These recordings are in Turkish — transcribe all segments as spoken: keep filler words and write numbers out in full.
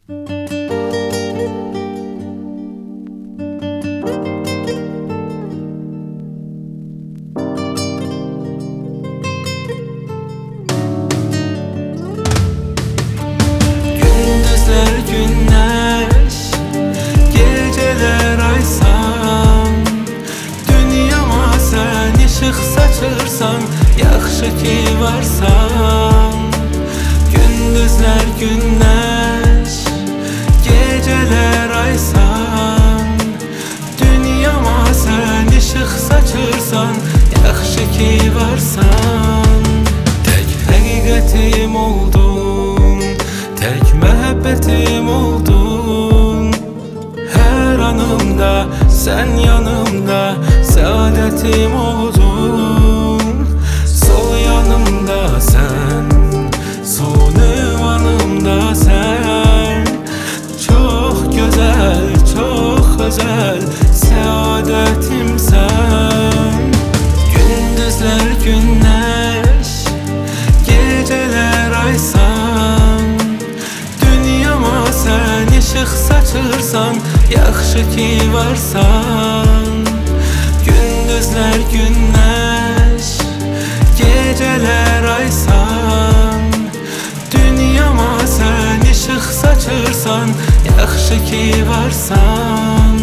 Gündüzler güneş, geceler ay san, dünyama sen ışık saçırsan, yaxşı ki varsan. Gündüzler güneş, geceler ay san, dünyama sen ışık saçırsan, yaxşı ki varsan. Tek həqiqətim oldun, tek məhəbbətim oldun. Her anımda sen yanımda, saadetim oldun. Sol yanımda sen, son ünvanımda sen. Çok güzel, çok özel, saadetim sen. Gündüzler güneş, geceler ay san, dünyama sen ışık saçırsan, yaxşı ki varsan. Gündüzler güneş, geceler ay san, dünyama sen ışık saçırsan, yaxşı ki varsan.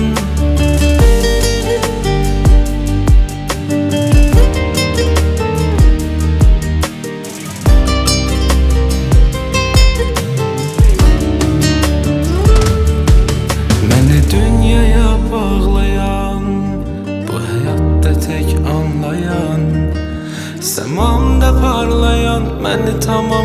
Dünyaya bağlayan, bu hayatta tek anlayan, səmamda parlayan, məni tamam